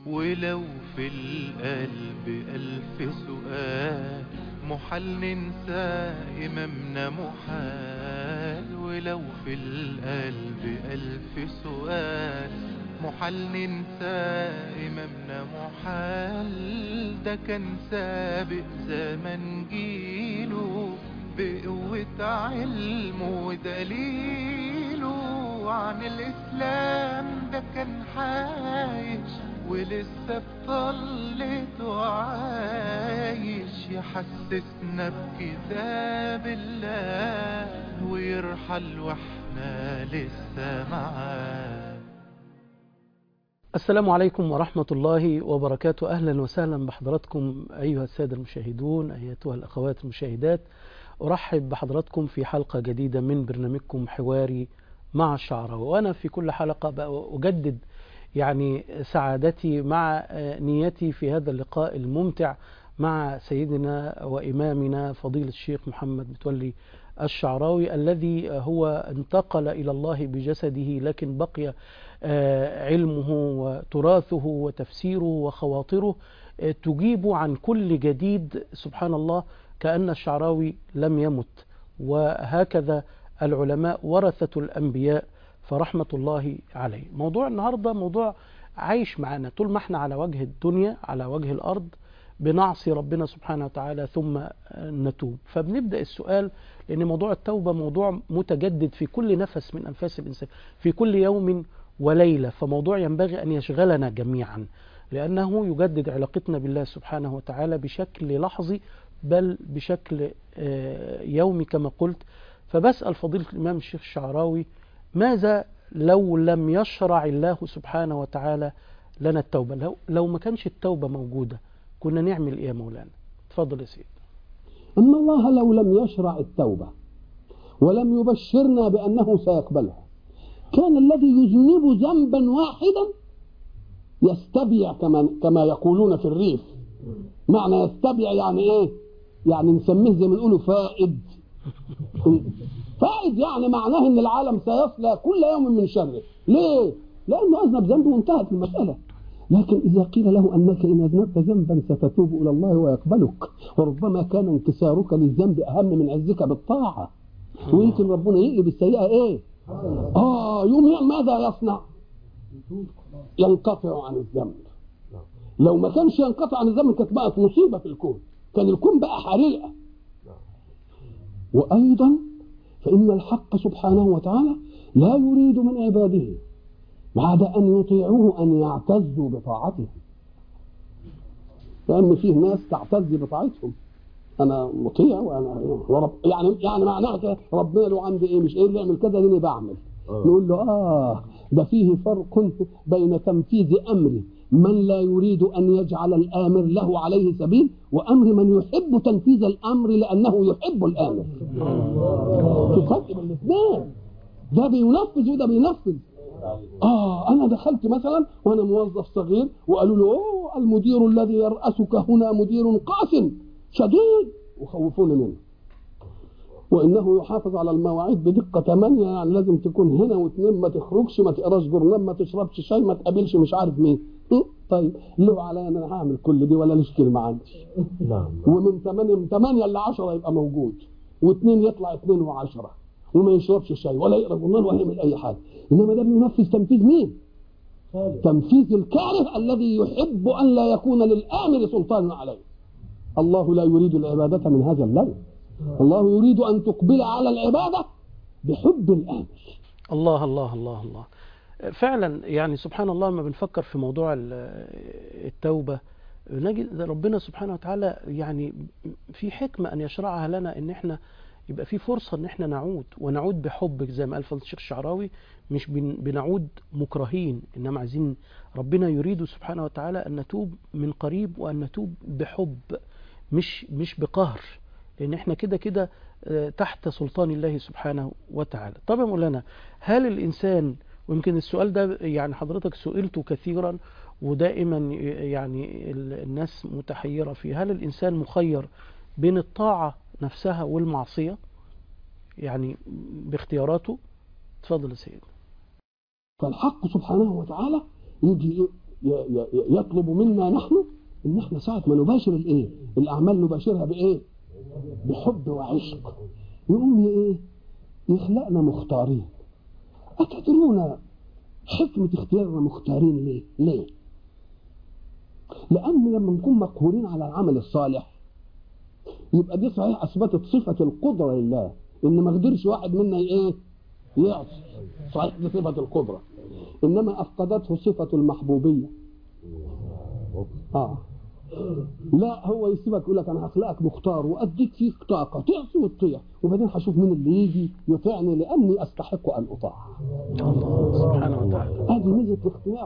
ولو في القلب ألف سؤال محال ننسى إمامنا محال. ولو في القلب ألف سؤال محال ننسى إمامنا محال. ده كان سابق زمن جيله بقوة علمه ودليله عن الإسلام. ده كان عايش ولسه بطلته عايش يحسسنا بكتاب الله ويرحل واحنا لسه معاه. السلام عليكم ورحمة الله وبركاته. أهلا وسهلا بحضراتكم أيها السادة المشاهدون، أيتها الأخوات المشاهدات. أرحب بحضراتكم في حلقة جديدة من برنامجكم حواري مع الشعراوي. وأنا في كل حلقة أجدد سعادتي مع نيتي في هذا اللقاء الممتع مع سيدنا وإمامنا فضيلة الشيخ محمد متولي الشعراوي، الذي هو انتقل إلى الله بجسده لكن بقي علمه وتراثه وتفسيره وخواطره تجيب عن كل جديد. سبحان الله، كأن الشعراوي لم يمت. وهكذا العلماء ورثة الأنبياء فرحمة الله عليه. موضوع النهاردة موضوع عايش معنا طول ما احنا على وجه الدنيا، على وجه الأرض، بنعصي ربنا سبحانه وتعالى ثم نتوب. فبنبدأ السؤال، لأن موضوع التوبة موضوع متجدد في كل نفس من أنفاس الإنسان، في كل يوم وليلة. فموضوع ينبغي أن يشغلنا جميعا، لأنه يجدد علاقتنا بالله سبحانه وتعالى بشكل لحظي بل بشكل يومي كما قلت. فبسأل فضيلة الإمام الشيخ الشعراوي، ماذا لو لم يشرع الله سبحانه وتعالى لنا التوبة؟ لو ما كانش التوبة موجودة كنا نعمل إيه يا مولانا؟ تفضل يا سيدي. أما الله لو لم يشرع التوبة ولم يبشرنا بأنه سيقبلها، كان الذي يذنب ذنبا واحدا يستبيع كما يقولون في الريف. معنى يستبيع يعني إيه؟ يعني نسميه زي ما نقوله فائد. فائد يعني معناه ان العالم سيصلى كل يوم من شره. ليه؟ لانه اذنب ذنب وانتهت المساله. لكن اذا قيل له انك ان اذنبت ذنبا ستتوب الى الله ويقبلك، وربما كان انكسارك للذنب اهم من عزك بالطاعه، ويمكن ربنا يقلب السيئه ايه؟ يوم ماذا يصنع؟ ينقطع عن الذنب. لو ما كانش ينقطع عن الذنب كانت بقت مصيبه في الكون، كان الكون بقى حريقه. وايضا فإن الحق سبحانه وتعالى لا يريد من عباده بعد أن يطيعوه أن يعتزوا بطاعته، لأن فيه ناس تعتز بطاعتهم. أنا مطيع وأنا ورب يعني معناه كده ربنا له عندي إيه؟ مش إيه اللي يعمل كذا اللي بعمل. نقول له ده فيه فرق بين تنفيذ أمر من لا يريد أن يجعل الآمر له عليه سبيل، وأمر من يحب تنفيذ الأمر لأنه يحب الآمر. في فرق بين الاثنين، ده بينفذ وده بينفذ. أنا دخلت مثلا وأنا موظف صغير وقالوا له المدير الذي يرأسك هنا مدير قاس شديد وخوفوني منه، وإنه يحافظ على المواعيد بدقة 8، يعني لازم تكون هنا و2، ما تخرجش، ما تقراش جورنال، ما تشربش شاي، ما تقابلش مش عارف مين. طيب له عليا أنا هعمل كل دي ولا ليش كلمة عندي؟ ومن 8 ل 10 يبقى موجود، و2 يطلع 2 و10، وما يشربش شاي ولا يقرا جورنال ولا يعمل أي حاجة. إنما ده بينفذ تنفيذ مين؟ تنفيذ الكاره الذي يحب أن لا يكون للآمر سلطان عليه. الله لا يريد العبادة من هذا اللون، الله يريد أن تقبل على العبادة بحب الآمر. الله الله الله الله. فعلا سبحان الله، لما بنفكر في موضوع التوبة نجد ربنا سبحانه وتعالى في حكمة أن يشرعها لنا، إن احنا يبقى في فرصة إن احنا نعود بحب، زي ما قال فضيلة الشيخ الشعراوي، مش بنعود مكرهين، إنما عايزين ربنا يريد سبحانه وتعالى أن نتوب من قريب وأن نتوب بحب، مش بقهر، لأن احنا كده تحت سلطان الله سبحانه وتعالى. طبعا مولانا، هل الإنسان، ويمكن السؤال ده حضرتك سئلته كثيرا ودائما الناس متحيرة فيه، هل الإنسان مخير بين الطاعة نفسها والمعصية باختياراته؟ تفضل يا سيدي. فالحق سبحانه وتعالى يجي يطلب منا نحن ان احنا ساعه ما نباشر الايه الاعمال نباشرها بايه؟ بحب وعشق. يقوم ايه؟ يخلقنا مختارين. أتدرون حكمة اختيارنا مختارين ليه؟ لأن لما نكون مقهورين على العمل الصالح يبقى دي صحيح أثبتت صفة القدرة لله، إن ما قدرش واحد منا يعصي، صحيح دي صفة القدرة، إنما أفقدته صفة المحبوبية. لا، هو يسيبك يقول لك أنا هخلقك مختار وأديك فيك طاقة تعصي وتطيع، وبعدين هشوف مين اللي يجي يطيعني لأني أستحق أن أطاع. الله سبحانه وتعالى. هذه ميزة الاختيار.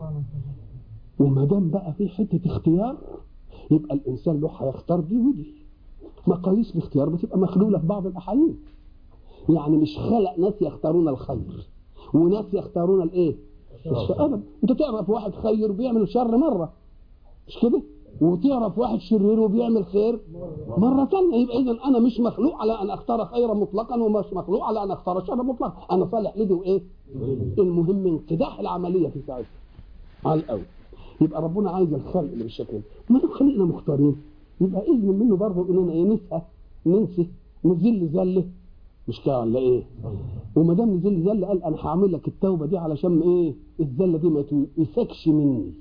وما دام بقى في حتة اختيار يبقى الإنسان له هيختار دي ودي. مقاييس الاختيار بتبقى مخلولة في بعض الأحيان. يعني مش خلق ناس يختارون الخير وناس يختارون الإيه؟ الشر. أبدا. أنت تعرف واحد خير بيعمل شر مرة، مش كده؟ وتعرف واحد شرير وبيعمل خير مرة ثانية. يبقى إذن أنا مش مخلوق على أن أختار خيرا مطلقا ومش مخلوق على أن أختار شر مطلقا. أنا صالح لدي وإيه؟ المهم انقداح العملية في ساعتها على الأول. يبقى ربنا عايز الخلق اللي بالشكل ده. ما دام خلقنا مختارين يبقى إذن منه برضه إننا إيه؟ ننسى نزل زله، مش كده ولا إيه؟ وما دام نزل زله قال أنا هعمل لك التوبة دي علشان إيه؟ الزلة دي ما تمسكش مني.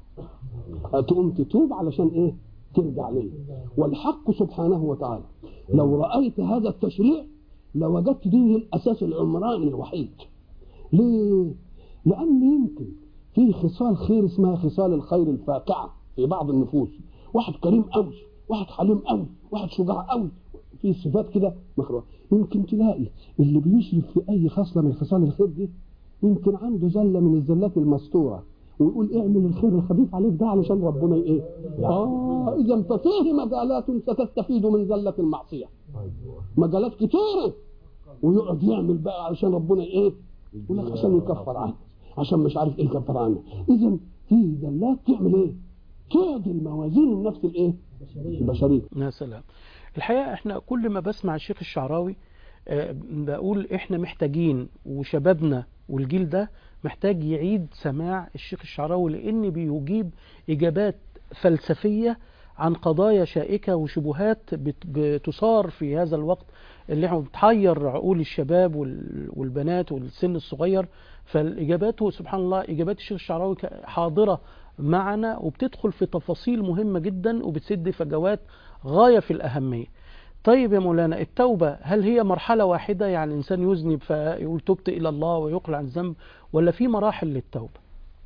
تقوم تتوب علشان ايه؟ ترجع ليه. والحق سبحانه وتعالى لو رأيت هذا التشريع لوجدت دين الأساس العمراني الوحيد. ليه؟ لأن يمكن في خصال خير اسمها خصال الخير الفاقعة في بعض النفوس. واحد كريم قوي، واحد حليم قوي، واحد شجاع قوي، في صفات كده مخلوقة. يمكن تلاقي اللي بيشرف في أي خصلة من خصال الخير دي يمكن عنده زلة من الزلات المستورة، ويقول اعمل الخير الخفيف عليك ده علشان ربنا ايه؟ اذا ففيه مجالات ستستفيد من زلة المعصية، مجالات كتيرة، ويقعد يعمل بقى علشان ربنا ايه؟ يقول لك عشان يكفر عنه، عشان مش عارف ايه يكفر عنه. اذا في زلات تعمل ايه؟ تعدل موازين النفس الايه؟ البشرية. يا سلام. الحقيقة احنا كل ما بسمع الشيخ الشعراوي بقول احنا محتاجين، وشبابنا والجيل ده محتاج يعيد سماع الشيخ الشعراوي، لأن بيجيب إجابات فلسفية عن قضايا شائكة وشبهات بتثار في هذا الوقت اللي احنا بتحير عقول الشباب والبنات والسن الصغير. فالإجابات سبحان الله إجابات الشيخ الشعراوي حاضرة معنا وبتدخل في تفاصيل مهمة جدا وبتسد فجوات غاية في الأهمية. طيب يا مولانا، التوبة هل هي مرحلة واحدة، يعني الإنسان يذنب فيقول تبت إلى الله ويقلع عن الذنب، ولا في مراحل للتوبة؟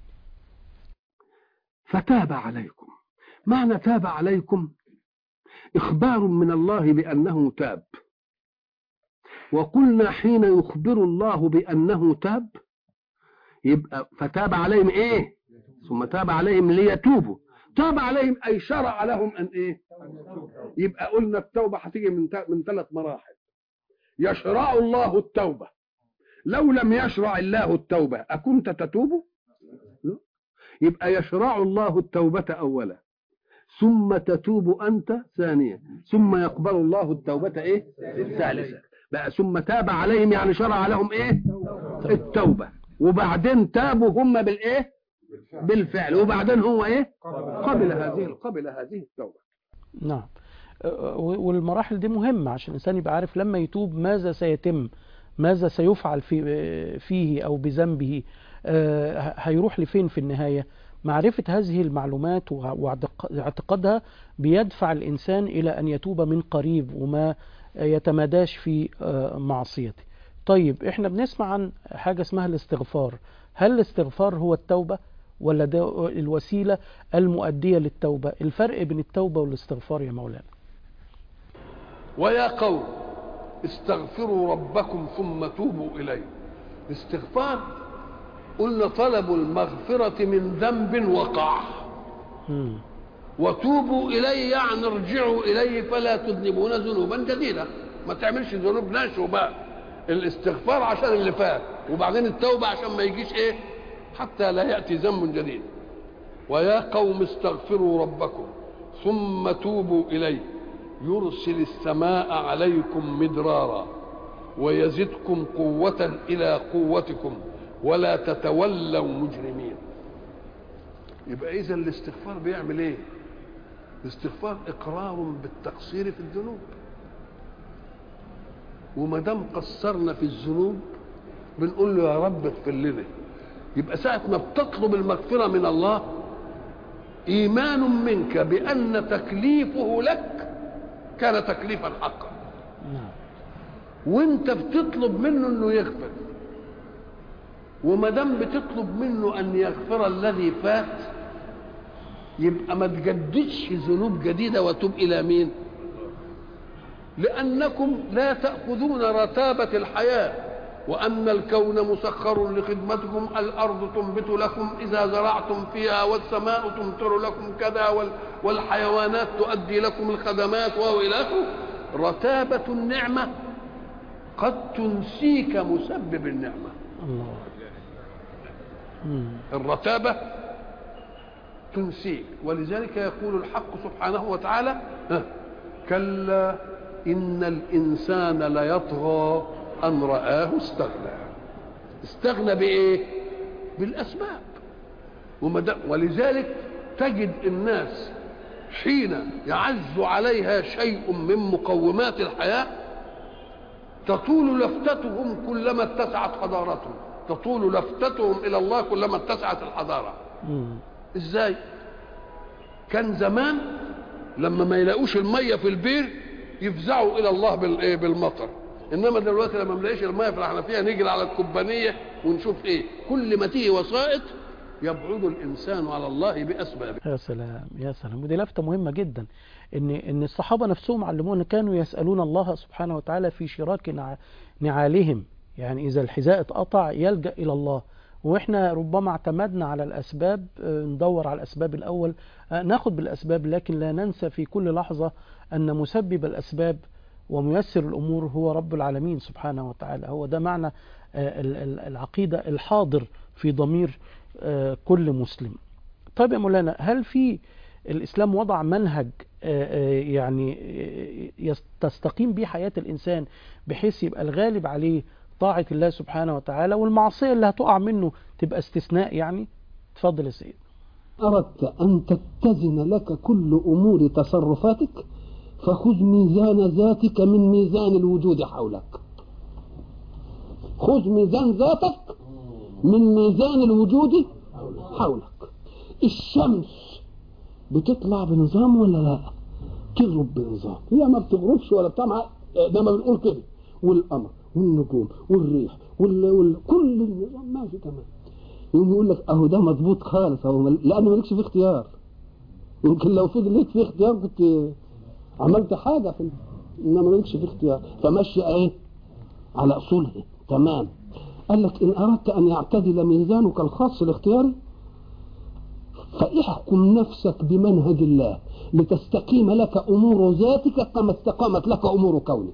فتاب عليكم، معنى تاب عليكم إخبار من الله بأنه تاب. وقلنا حين يخبر الله بأنه تاب يبقى فتاب عليهم إيه؟ ثم تاب عليهم ليتوبوا. تاب عليهم أي شرع لهم أن إيه؟ يبقى قلنا التوبة هتيجي من 3 مراحل. يشرع الله التوبة. لو لم يشرع الله التوبة أكنت تتوب؟ يبقى يشرع الله التوبة أولا، ثم تتوب أنت ثانيا، ثم يقبل الله التوبة إيه؟ ثالثا. بقى ثم تاب عليهم يعني شرع لهم إيه؟ التوبة، وبعدين تابوا هم بالإيه؟ بالفعل، وبعدين هو إيه؟ قبل هذه التوبة. نعم. والمراحل دي مهمة عشان الإنسان يبقى عارف لما يتوب ماذا سيتم، ماذا سيفعل فيه أو بذنبه، هيروح لفين في النهاية. معرفة هذه المعلومات واعتقادها بيدفع الإنسان إلى أن يتوب من قريب وما يتماداش في معصيته. طيب احنا بنسمع عن حاجة اسمها الاستغفار. هل الاستغفار هو التوبة ولا ده الوسيلة المؤدية للتوبة؟ الفرق بين التوبة والاستغفار يا مولانا. ويا قوم استغفروا ربكم ثم توبوا إليه. الاستغفار قلنا طلب المغفرة من ذنب وقع، وتوبوا إليه يعني ارجعوا إليه فلا تذنبون ذنوبا جديدة. ما تعملش ذنوب ناشئة بقى. الاستغفار عشان اللي فات، وبعدين التوبة عشان ما يجيش ايه؟ حتى لا يأتي ذنب جديد. ويا قوم استغفروا ربكم ثم توبوا إليه يرسل السماء عليكم مدرارا ويزدكم قوة إلى قوتكم ولا تتولوا مجرمين. يبقى إذا الاستغفار بيعمل إيه؟ الاستغفار إقرار بالتقصير في الذنوب، وما دام قصرنا في الذنوب بنقول له يا رب اغفر لنا. يبقى ساعة ما بتطلب المغفرة من الله إيمان منك بأن تكليفه لك كان تكليفا حقا، وانت بتطلب منه انه يغفر، وما دام بتطلب منه ان يغفر الذي فات يبقى ما تجددش ذنوب جديده وتوب الى مين؟ لانكم لا تاخذون رتابه الحياه، وان الكون مسخر لخدمتكم، الارض تنبت لكم اذا زرعتم فيها، والسماء تمطر لكم كذا، والحيوانات تؤدي لكم الخدمات والى اخره. رتابه النعمه قد تنسيك مسبب النعمه. الله. الرتابه تنسيك، ولذلك يقول الحق سبحانه وتعالى كلا إن الإنسان ليطغى أن رآه استغنى. استغنى بإيه؟ بالأسباب. ولذلك تجد الناس حين يعز عليها شيء من مقومات الحياة تطول لفتتهم كلما اتسعت حضارتهم، تطول لفتتهم إلى الله كلما اتسعت الحضارة. ازاي؟ كان زمان لما ما يلاقوش الميه في البير يفزعوا الى الله بالمطر، انما دلوقتي لما ما نلاقيش الميه في الحنفيه نجري على الكوبانيه ونشوف ايه، كل ما تيجي وسائط يبعد الانسان على الله باسبابه. يا سلام يا سلام. ودي لفته مهمه جدا، ان الصحابه نفسهم علمونا كانوا يسالون الله سبحانه وتعالى في شراك نعالهم، يعني اذا الحذاء اتقطع يلجا الى الله. واحنا ربما اعتمدنا على الاسباب، ندور على الاسباب الاول، ناخد بالاسباب، لكن لا ننسى في كل لحظه ان مسبب الاسباب وميسر الامور هو رب العالمين سبحانه وتعالى. هو ده معنى العقيده الحاضر في ضمير كل مسلم. طيب يا مولانا، هل في الاسلام وضع منهج يعني تستقيم به حياه الانسان بحيث يبقى الغالب عليه طاعة الله سبحانه وتعالى، والمعصية اللي هتقع منه تبقى استثناء يعني؟ تفضل يا سيد. أردت أن تتزن لك كل أمور تصرفاتك فخذ ميزان ذاتك من ميزان الوجود حولك. خذ ميزان ذاتك من ميزان الوجود حولك. الشمس بتطلع بنظام ولا لا؟ تغرب بنظام، هي ما بتغربش ولا بتطلع، ده ما بنقول كده. والقمر والنجوم والريح كل النظام ماشي تمام. يقول لك اهو ده مضبوط خالص، اهو لانه مالكش فيه اختيار. يمكن لو فضل ليك فيه اختيار كنت عملت حاجه انما مالكش فيه اختيار، فمشي ايه على اصولها تمام. قال لك ان اردت ان يعتدل ميزانك الخاص الاختياري فاحكم نفسك بمنهج الله لتستقيم لك امور ذاتك كما استقامت لك امور كونك.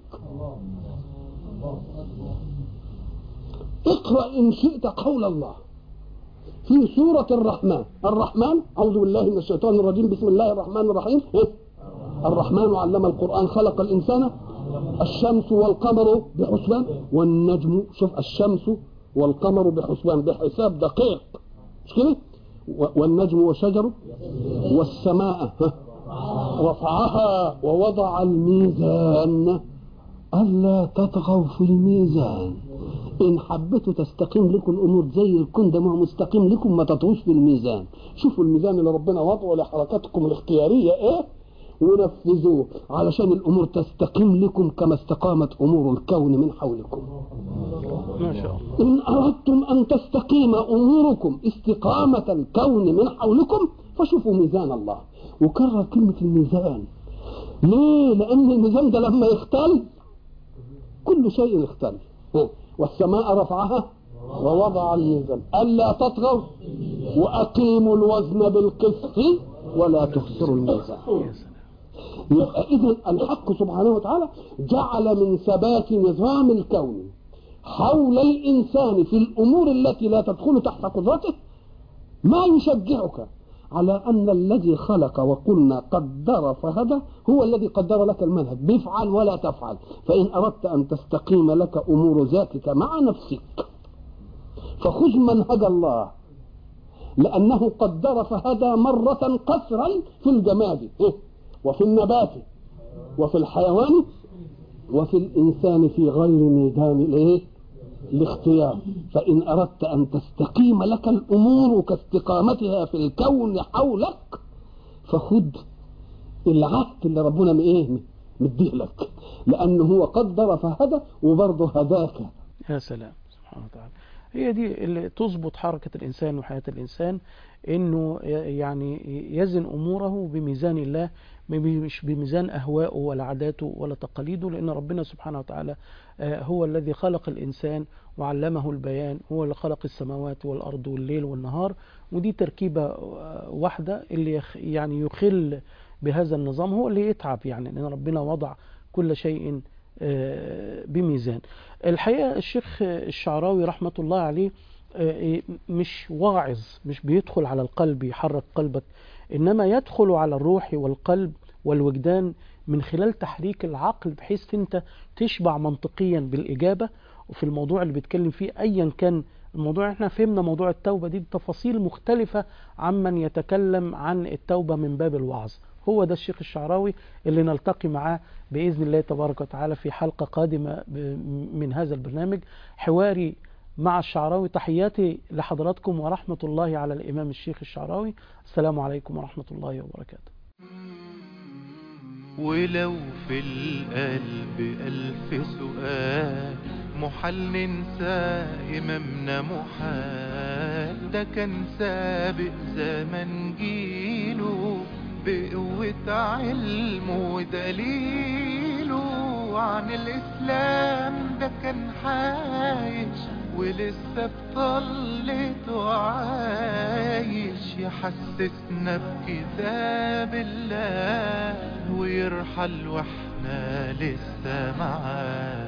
اقرأ إن شئت قول الله في سورة الرحمن أعوذ بالله من الشيطان الرجيم، بسم الله الرحمن الرحيم. الرحمن علم القرآن خلق الإنسان. الشمس والقمر بحسبان والنجم، شوف الشمس والقمر بحسبان، بحساب دقيق مش كده؟ والنجم والشجر والسماء رفعها ووضع الميزان ألا تطغوا في الميزان. إن حبيتوا تستقيم لكم الأمور زي الكون ده ما هو مستقيم لكم، ما تطغوش في الميزان. شوفوا الميزان اللي ربنا وضعه لحركاتكم الاختيارية إيه ونفذوه علشان الأمور تستقيم لكم كما استقامت أمور الكون من حولكم. ما شاء الله. إن أردتم أن تستقيم أموركم استقامة الكون من حولكم فشوفوا ميزان الله. وكرر كلمة الميزان ليه؟ لأن الميزان ده لما يختل كل شيء يختل. والسماء رفعها ووضع الميزان ألا تطغوا وأقيموا الوزن بالقسط ولا تخسروا الميزان. يبقى إذن الحق سبحانه وتعالى جعل من ثبات نظام الكون حول الإنسان في الأمور التي لا تدخل تحت قدرته ما يشجعك على أن الذي خلق وقلنا قدر فهدى هو الذي قدر لك المنهج، بفعل ولا تفعل. فإن أردت أن تستقيم لك أمور ذاتك مع نفسك فخذ منهج الله لأنه قدر فهدى مرة قصرا في الجماد وفي النبات وفي الحيوان وفي الإنسان في غير ميدان الاختيار. فإن أردت أن تستقيم لك الأمور كاستقامتها في الكون حولك فخد العهد اللي ربنا مديه لك، لأنه هو قدر فهدى وبرضه هداك. يا سلام سبحانه وتعالى. هي دي اللي تظبط حركة الإنسان وحياة الإنسان، إنه يعني يزن أموره بميزان الله، مش بميزان أهوائه ولا عاداته ولا تقاليده، لأن ربنا سبحانه وتعالى هو الذي خلق الإنسان وعلمه البيان، هو اللي خلق السماوات والأرض والليل والنهار، ودي تركيبة واحدة. اللي يعني يخل بهذا النظام هو اللي يتعب، يعني لأن ربنا وضع كل شيء بميزان. الحقيقة الشيخ الشعراوي رحمة الله عليه مش واعظ، مش بيدخل على القلب يحرك قلبك، إنما يدخل على الروح والقلب والوجدان من خلال تحريك العقل، بحيث انت تشبع منطقيا بالإجابة وفي الموضوع اللي بيتكلم فيه أيا كان الموضوع. احنا فهمنا موضوع التوبة دي بتفاصيل مختلفة عمن يتكلم عن التوبة من باب الوعظ. هو ده الشيخ الشعراوي اللي نلتقي معاه بإذن الله تبارك وتعالى في حلقة قادمة من هذا البرنامج حواري مع الشعراوي. تحياتي لحضراتكم ورحمة الله على الإمام الشيخ الشعراوي. السلام عليكم ورحمة الله وبركاته. ولو في القلب ألف سؤال محال ننسى إمامنا محال، ده كان سابق زمن جيله بقوة علمه ودليله عن الإسلام، ده كان عايش ولسه بطلته عايش، يحسسنا بكتاب الله ويرحل واحنا لسه معاه.